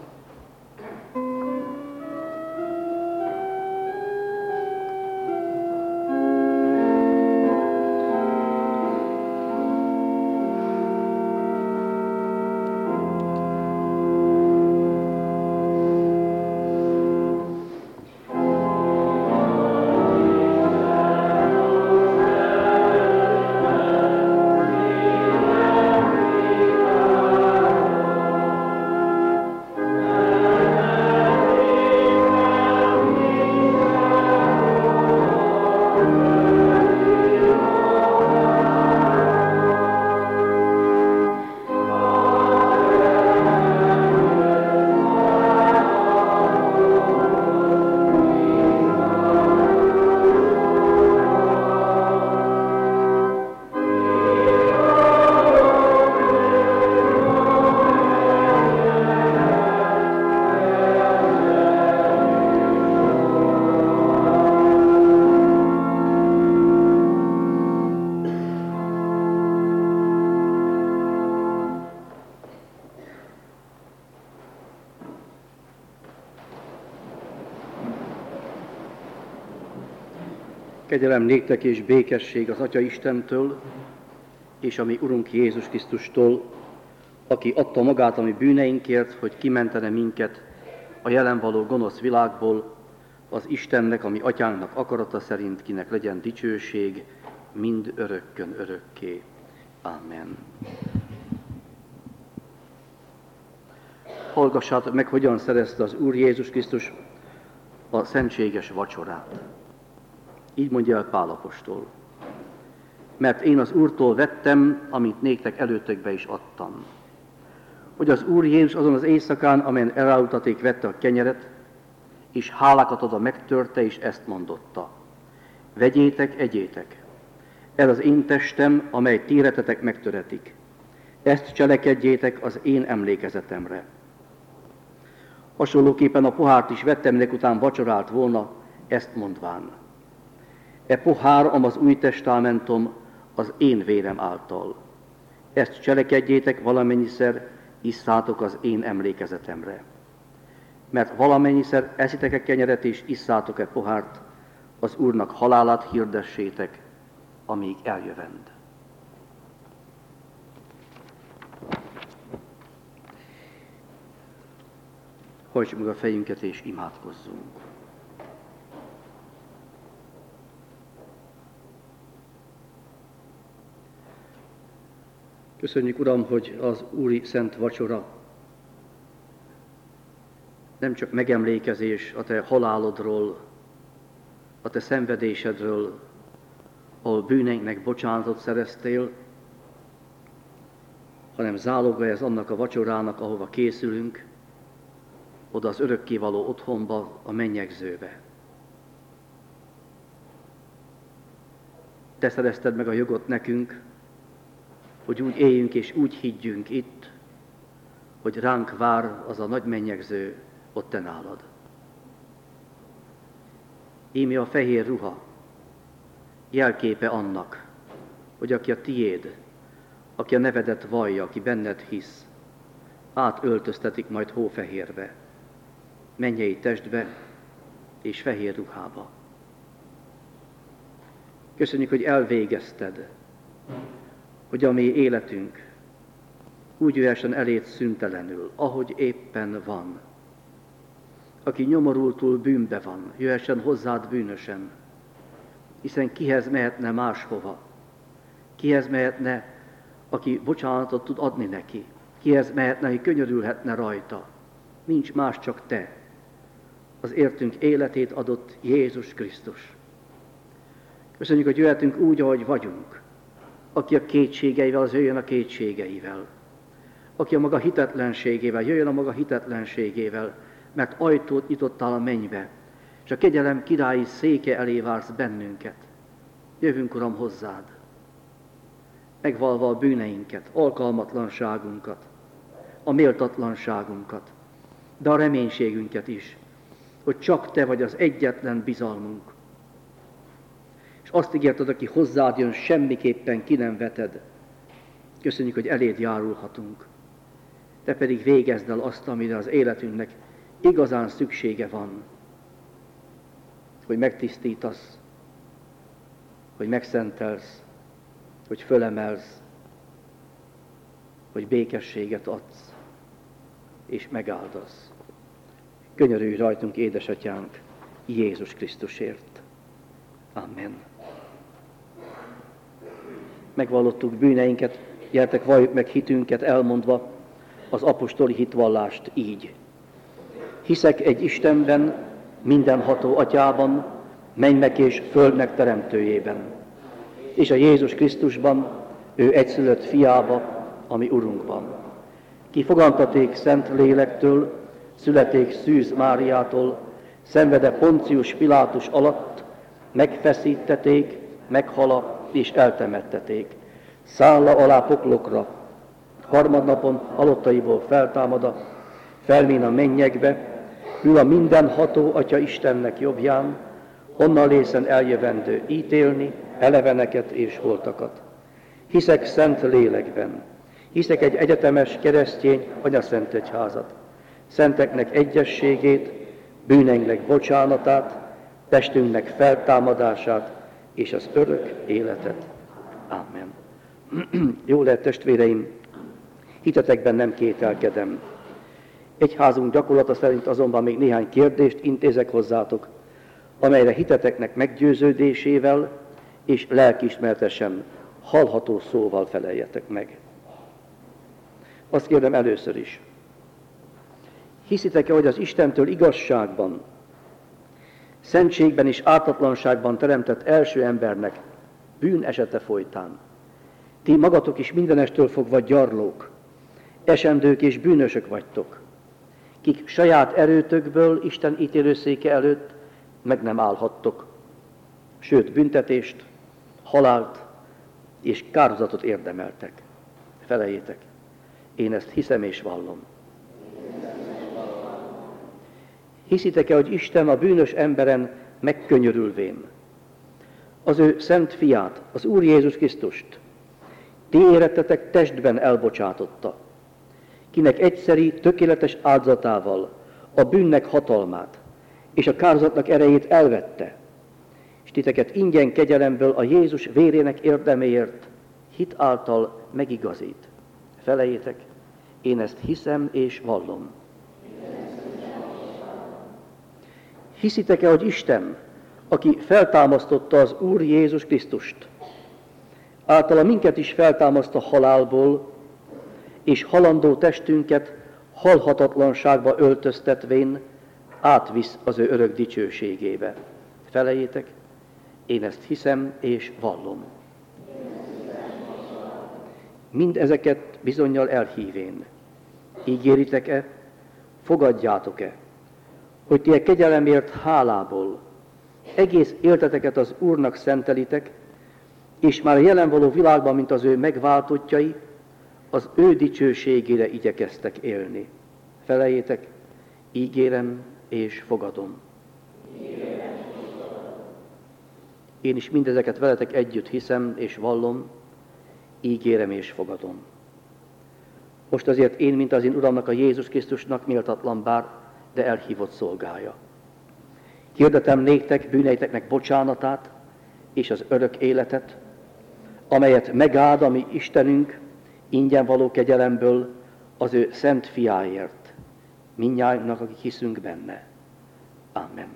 Kegyelem néktek és békesség az Atya Istentől, és a mi Urunk Jézus Krisztustól, aki adta magát a mi bűneinkért, hogy kimentene minket a jelen való gonosz világból, az Istennek, a mi Atyánknak akarata szerint, kinek legyen dicsőség, mind örökkön örökké. Amen. Hallgassátok meg, hogyan szerezte az Úr Jézus Krisztus a szentséges vacsorát. Így mondja el Pál apostol. Mert én az Úrtól vettem, amit néktek előttekbe is adtam. Hogy az Úr Jézus azon az éjszakán, amelyen elárultaték, vette a kenyeret, és hálákat adva megtörte, és ezt mondotta. Vegyétek, egyétek. Ez az én testem, amely téretetek megtöretik. Ezt cselekedjétek az én emlékezetemre. Hasonlóképpen a pohárt is vettem, minek után vacsorált volna, ezt mondván. E pohár, am az új testamentum, az én vérem által. Ezt cselekedjétek valamennyiszer, isszátok az én emlékezetemre. Mert valamennyiszer eszitek e kenyeret és isszátok e pohárt, az Úrnak halálát hirdessétek, amíg eljövend. Hajtsuk meg a fejünket és imádkozzunk. Köszönjük, Uram, hogy az Úri Szent Vacsora nem csak megemlékezés a Te halálodról, a Te szenvedésedről, ahol bűneinknek bocsánatot szereztél, hanem záloga ez annak a vacsorának, ahova készülünk, oda az örökkévaló otthonba, a mennyegzőbe. Te szerezted meg a jogot nekünk, hogy úgy éljünk és úgy higgyünk itt, hogy ránk vár az a nagy mennyegző ott te nálad. Íme a fehér ruha jelképe annak, hogy aki a tiéd, aki a nevedet vallja, aki benned hisz, átöltöztetik majd hófehérbe, mennyei testbe és fehér ruhába. Köszönjük, hogy elvégezted, hogy a mi életünk úgy jöhessen eléd szüntelenül, ahogy éppen van. Aki nyomorultul bűnbe van, jöhessen hozzád bűnösen, hiszen kihez mehetne máshova? Kihez mehetne, aki bocsánatot tud adni neki? Kihez mehetne, aki könyörülhetne rajta? Nincs más, csak te. Az értünk életét adott Jézus Krisztus. Köszönjük, hogy jöhetünk úgy, ahogy vagyunk. Aki a kétségeivel, az jöjjön a kétségeivel. Aki a maga hitetlenségével, jöjjön a maga hitetlenségével, mert ajtót nyitottál a mennybe, és a kegyelem királyi széke elé vársz bennünket. Jövünk, Uram, hozzád, megvalva a bűneinket, alkalmatlanságunkat, a méltatlanságunkat, de a reménységünket is, hogy csak Te vagy az egyetlen bizalmunk. És azt ígérted, aki hozzád jön, semmiképpen ki nem veted. Köszönjük, hogy eléd járulhatunk. Te pedig végezd el azt, amire az életünknek igazán szüksége van. Hogy megtisztítasz, hogy megszentelsz, hogy fölemelsz, hogy békességet adsz, és megáldasz. Könyörülj rajtunk, édesatyánk, Jézus Krisztusért. Amen. Megvallottuk bűneinket, gyertek, valljuk meg hitünket elmondva az apostoli hitvallást így. Hiszek egy Istenben, mindenható Atyában, mennek és földnek teremtőjében, és a Jézus Krisztusban, ő egyszülött fiába, ami Urunkban. Ki fogantaték Szent Lélektől, születék Szűz Máriától, szenvede Poncius Pilátus alatt, megfeszítették, meghala és eltemetteték. Szálla alá poklokra, harmadnapon halottaiból feltámada, felmén a mennyekbe, ül a mindenható Atya Istennek jobbján, onnan lészen eljövendő ítélni eleveneket és holtakat. Hiszek Szent Lélekben, hiszek egy egyetemes keresztény anyaszentegyházat, szenteknek egyességét, bűneinknek bocsánatát, testünknek feltámadását és az örök életet. Amen. Jó lehet, testvéreim, hitetekben nem kételkedem. Egyházunk gyakorlata szerint azonban még néhány kérdést intézek hozzátok, amelyre hiteteknek meggyőződésével és lelkiismeretesen hallható szóval feleljetek meg. Azt kérdem először is. Hiszitek-e, hogy az Istentől igazságban, szentségben és ártatlanságban teremtett első embernek bűn esete folytán ti magatok is mindenestől fogva gyarlók, esendők és bűnösök vagytok, kik saját erőtökből Isten ítélőszéke előtt meg nem állhattok, sőt büntetést, halált és kárhozatot érdemeltek. Feleljétek, én ezt hiszem és vallom. Hiszitek-e, hogy Isten a bűnös emberen megkönyörülvén az ő szent fiát, az Úr Jézus Krisztust ti érettetek testben elbocsátotta, kinek egyszeri, tökéletes áldozatával a bűnnek hatalmát és a kárhozatnak erejét elvette, és titeket ingyen kegyelemből a Jézus vérének érdeméért hit által megigazít. Feleljétek, én ezt hiszem és vallom. Hiszitek-e, hogy Isten, aki feltámasztotta az Úr Jézus Krisztust, általa minket is feltámaszt a halálból, és halandó testünket halhatatlanságba öltöztetvén átvisz az ő örök dicsőségébe. Feleljétek, én ezt hiszem és vallom. Mind ezeket bizonnyal elhívén. Ígéritek-e, fogadjátok-e, hogy ti a kegyelemért hálából egész életeteket az Úrnak szentelitek, és már a jelen való világban, mint az ő megváltottjai, az ő dicsőségére igyekeztek élni. Feleljétek, ígérem és fogadom. Én is mindezeket veletek együtt hiszem és vallom, ígérem és fogadom. Most azért én, mint az én Uramnak, a Jézus Krisztusnak méltatlan bár, de elhívott szolgája. Hirdetem néktek bűneiteknek bocsánatát és az örök életet, amelyet megáld a mi Istenünk ingyen való kegyelemből az ő szent fiáért, mindnyájunknak, akik hiszünk benne. Amen.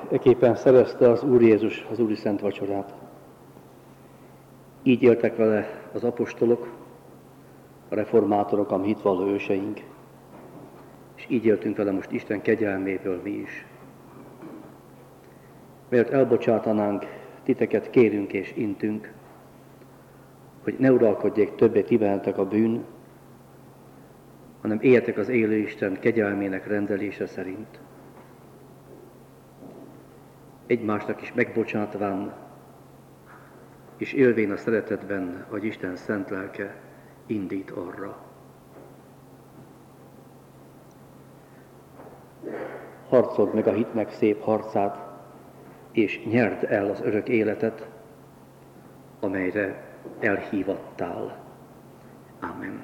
Eképpen szerezte az Úr Jézus az Úri Szent Vacsorát. Így éltek vele az apostolok, a reformátorok, a mi hitvalló őseink, és így éltünk vele most Isten kegyelméből mi is. Mert elbocsátanánk, titeket kérünk és intünk, hogy ne uralkodjék többé ti bennetek a bűn, hanem éljetek az élő Isten kegyelmének rendelése szerint. Egymásnak is megbocsátván, és élvén a szeretetben, hogy Isten szent lelke indít arra. Harcold meg a hitnek szép harcát, és nyerd el az örök életet, amelyre elhívattál. Amen.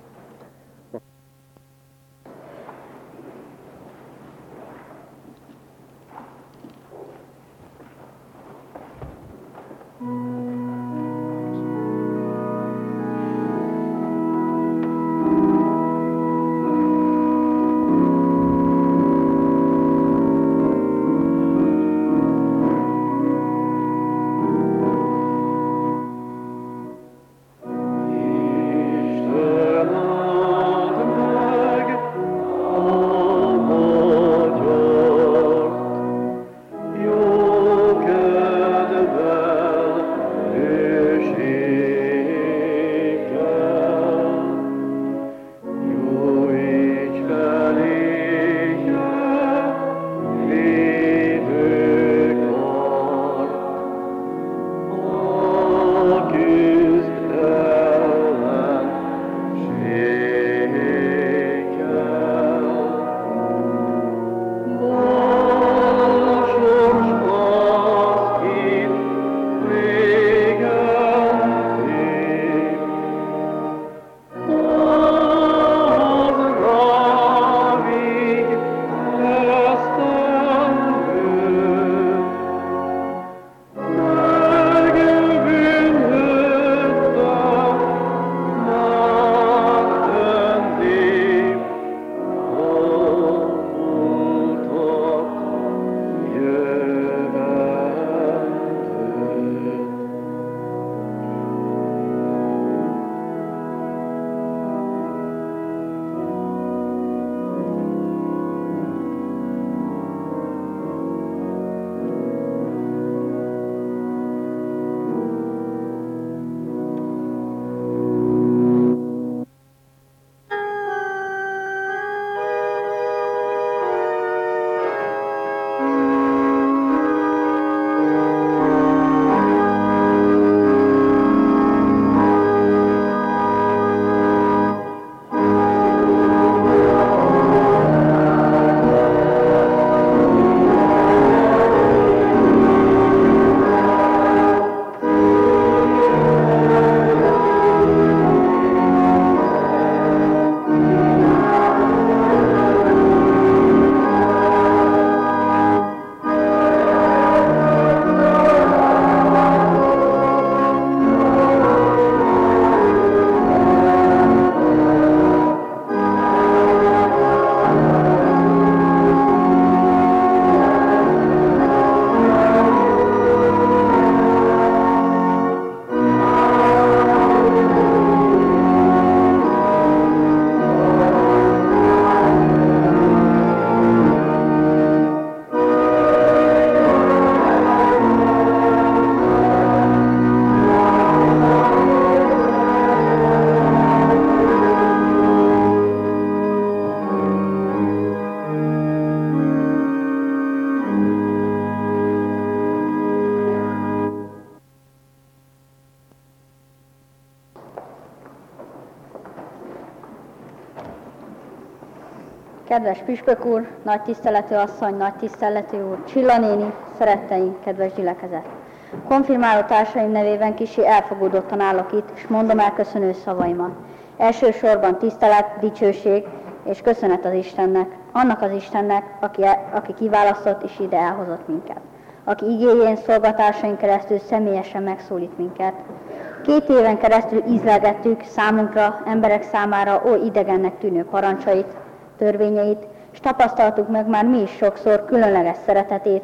Kedves püspök úr, nagy tiszteletű asszony, nagy tiszteletű úr, Csilla néni, szeretteink, kedves gyülekezet! Konfirmáló társaim nevében kicsi elfogódottan állok itt, és mondom el köszönő szavaimat. Elsősorban tisztelet, dicsőség és köszönet az Istennek, annak az Istennek, aki, aki kiválasztott és ide elhozott minket, aki igéjén szolgatásaink keresztül személyesen megszólít minket. Két éven keresztül ízlelgettük számunkra, emberek számára oly idegennek tűnő parancsait, törvényeit, és tapasztaltuk meg már mi is sokszor különleges szeretetét,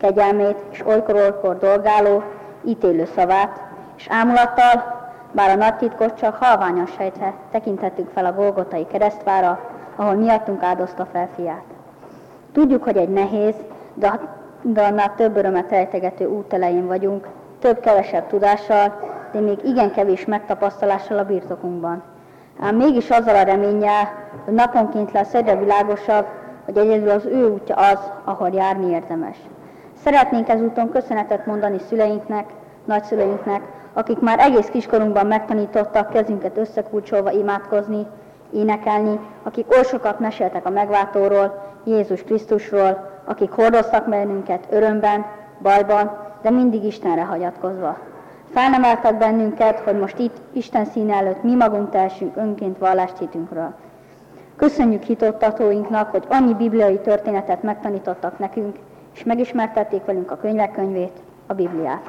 kegyelmét és olykor-olykor dolgáló, ítélő szavát, és ámulattal, bár a nagy titkot csak halványan sejtve tekintettük fel a Golgotai keresztfára, ahol miattunk áldozta fel fiát. Tudjuk, hogy egy nehéz, de, de annál több örömet rejtegető út elején vagyunk, több-kevesebb tudással, de még igen kevés megtapasztalással a birtokunkban. Ám mégis azzal a reménnyel, hogy naponként lesz egyre világosabb, hogy egyedül az ő útja az, ahol járni érdemes. Szeretnénk ezúton köszönetet mondani szüleinknek, nagyszüleinknek, akik már egész kiskorunkban megtanítottak kezünket összekulcsolva imádkozni, énekelni, akik oly sokat meséltek a megváltóról, Jézus Krisztusról, akik hordoztak bennünket örömben, bajban, de mindig Istenre hagyatkozva. Felnemeltek bennünket, hogy most itt Isten színe előtt mi magunk tehessünk önként vallást hitünkről. Köszönjük hitoktatóinknak, hogy annyi bibliai történetet megtanítottak nekünk, és megismertették velünk a könyvek könyvét, a Bibliát.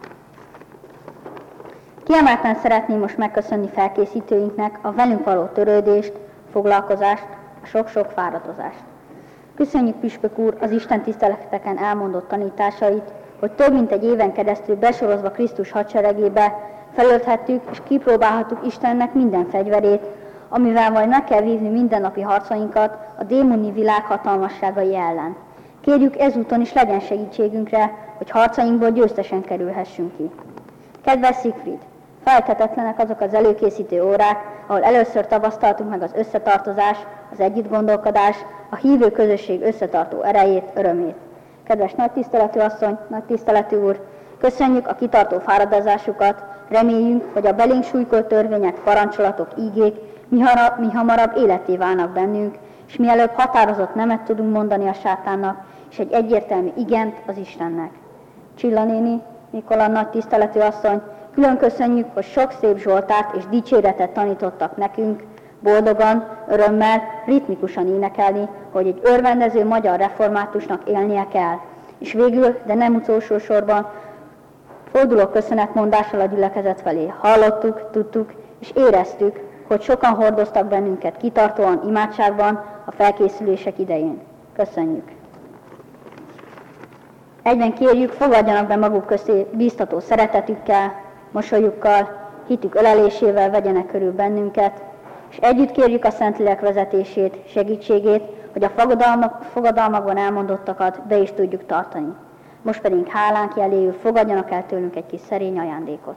Kiemelten szeretném most megköszönni felkészítőinknek a velünk való törődést, foglalkozást, a sok-sok fáradozást. Köszönjük Püspök úr az Isten tiszteleteken elmondott tanításait, hogy több mint egy éven keresztül besorozva Krisztus hadseregébe felölthettük és kipróbálhattuk Istennek minden fegyverét, amivel majd meg kell vívni mindennapi harcainkat a démoni világ hatalmasságai ellen. Kérjük ezúton is legyen segítségünkre, hogy harcainkból győztesen kerülhessünk ki. Kedves Szigfried! Feltetetlenek azok az előkészítő órák, ahol először tapasztaltuk meg az összetartozás, az együttgondolkodás, a hívő közösség összetartó erejét, örömét. Kedves nagy tiszteletű asszony, nagy tiszteletű úr, köszönjük a kitartó fáradozásukat, reméljünk, hogy a belénk súlykolt törvények, parancsolatok, ígék mi, harab, mi hamarabb életé válnak bennünk, és mielőbb határozott nemet tudunk mondani a sátánnak, és egy egyértelmű igent az Istennek. Csilla néni, Mikola nagy tiszteletű asszony, külön köszönjük, hogy sok szép zsoltárt és dicséretet tanítottak nekünk, boldogan, örömmel, ritmikusan énekelni, hogy egy örvendező magyar reformátusnak élnie kell. És végül, de nem utolsó sorban, forduló köszönetmondással a gyülekezet felé. Hallottuk, tudtuk és éreztük, hogy sokan hordoztak bennünket kitartóan imádságban a felkészülések idején. Köszönjük! Egyben kérjük, fogadjanak be maguk közé bíztató szeretetükkel, mosolyukkal, hitük ölelésével vegyenek körül bennünket, és együtt kérjük a Szentlélek vezetését, segítségét, hogy a fogadalmak, fogadalmakban elmondottakat be is tudjuk tartani. Most pedig hálánk jeléül fogadjanak el tőlünk egy kis szerény ajándékot.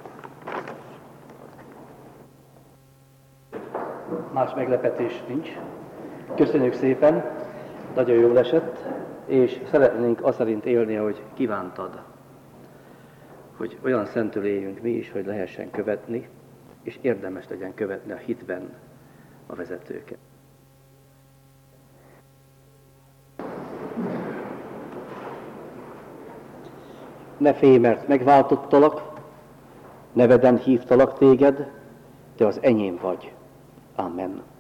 Más meglepetés nincs. Köszönjük szépen, nagyon jól esett, és szeretnénk azt szerint élni, ahogy kívántad. Hogy olyan szentül éljünk mi is, hogy lehessen követni, és érdemes legyen követni a hitben a vezetőket. Ne félj, mert megváltottalak, neveden hívtalak téged, te az enyém vagy. Amen.